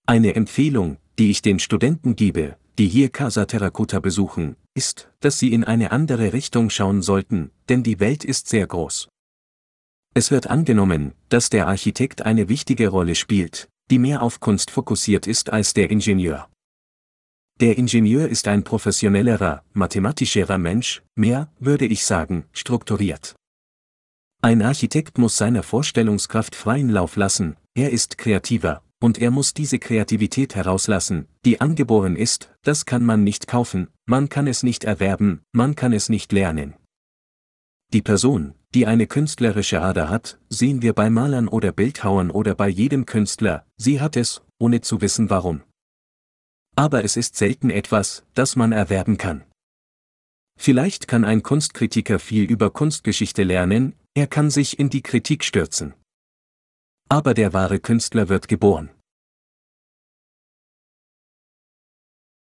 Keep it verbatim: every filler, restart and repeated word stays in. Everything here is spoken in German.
Eine Empfehlung, die ich den Studenten gebe, die hier Casa Terracotta besuchen, ist, dass sie in eine andere Richtung schauen sollten, denn die Welt ist sehr groß. Es wird angenommen, dass der Architekt eine wichtige Rolle spielt, die mehr auf Kunst fokussiert ist als der Ingenieur. Der Ingenieur ist ein professionellerer, mathematischerer Mensch, mehr, würde ich sagen, strukturiert. Ein Architekt muss seiner Vorstellungskraft freien Lauf lassen, er ist kreativer, und er muss diese Kreativität herauslassen, die angeboren ist, das kann man nicht kaufen, man kann es nicht erwerben, man kann es nicht lernen. Die Person, die eine künstlerische Ader hat, sehen wir bei Malern oder Bildhauern oder bei jedem Künstler, sie hat es, ohne zu wissen warum. Aber es ist selten etwas, das man erwerben kann. Vielleicht kann ein Kunstkritiker viel über Kunstgeschichte lernen, er kann sich in die Kritik stürzen. Aber der wahre Künstler wird geboren.